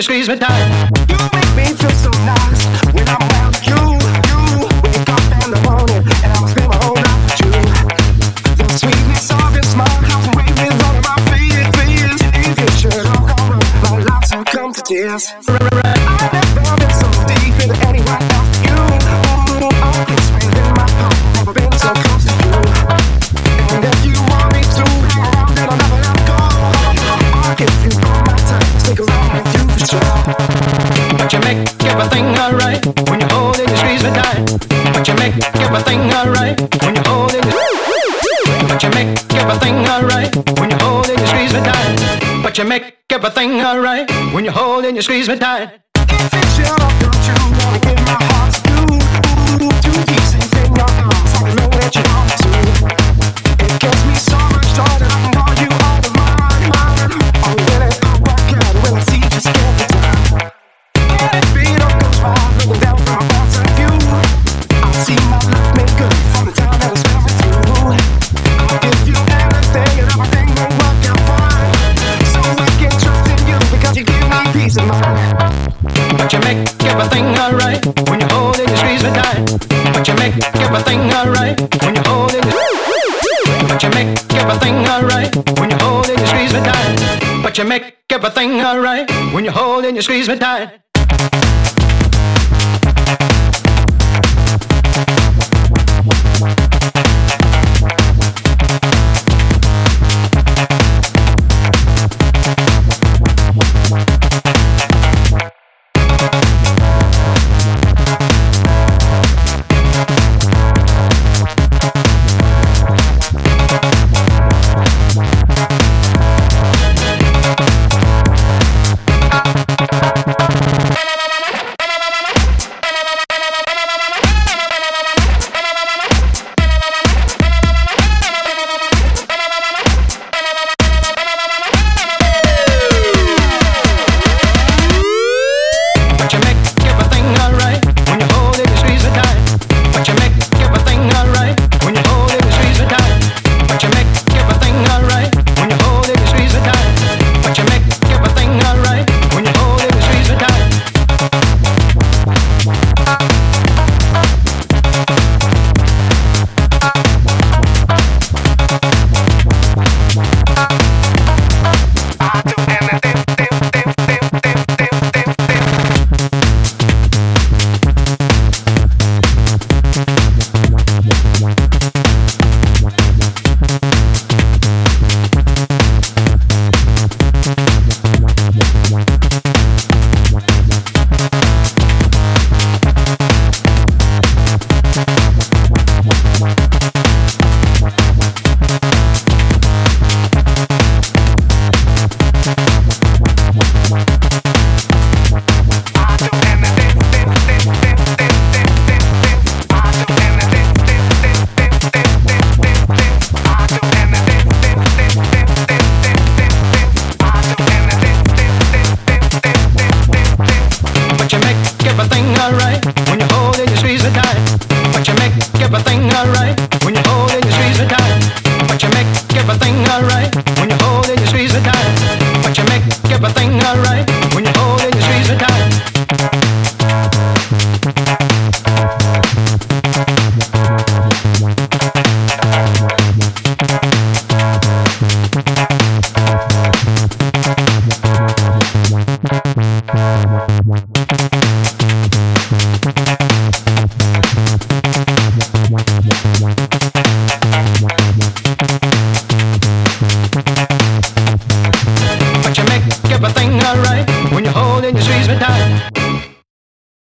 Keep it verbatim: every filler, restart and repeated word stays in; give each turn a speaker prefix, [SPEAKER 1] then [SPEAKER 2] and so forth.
[SPEAKER 1] squeeze me tight.
[SPEAKER 2] You make me feel so nice when I'm around you. You wake up in the morning and I'ma spend my whole life with you. Your sweetness of your smile, how to wait with all of my fears, fears. If you should all go wrong, my life's will come to tears. I've never been so deep into anyone else but you. All this pain in my heart, never been so close to you. And if you want me to, then I'll never let go. I'll give you all my time, stick around with you for sure.
[SPEAKER 1] But you make everything alright when you hold and you squeeze me tight. But you make everything alright when you hold and you. But you make everything alright when you hold and you squeeze me tight. But you make everything alright when you hold and you squeeze me tight.
[SPEAKER 2] If it's your love, don't you wanna give my heart to you? Two deep safe in your arms, I know that you want to. It gives me so much joy that I know you are the mine, mine. Oh, will it all work out? Will I see just get the time? And if it all goes right, looking down from my point of view, I see my life made good from the time that I spent with you. I'll give you everything and everything will work out fine. So I can trust in you because you give me peace of mind.
[SPEAKER 1] But you make everything alright when you hold and you squeeze me tight. But you make everything alright when you hold and you. But you make everything alright when you hold and you squeeze me tight. But you make everything alright when you hold and you squeeze me tight.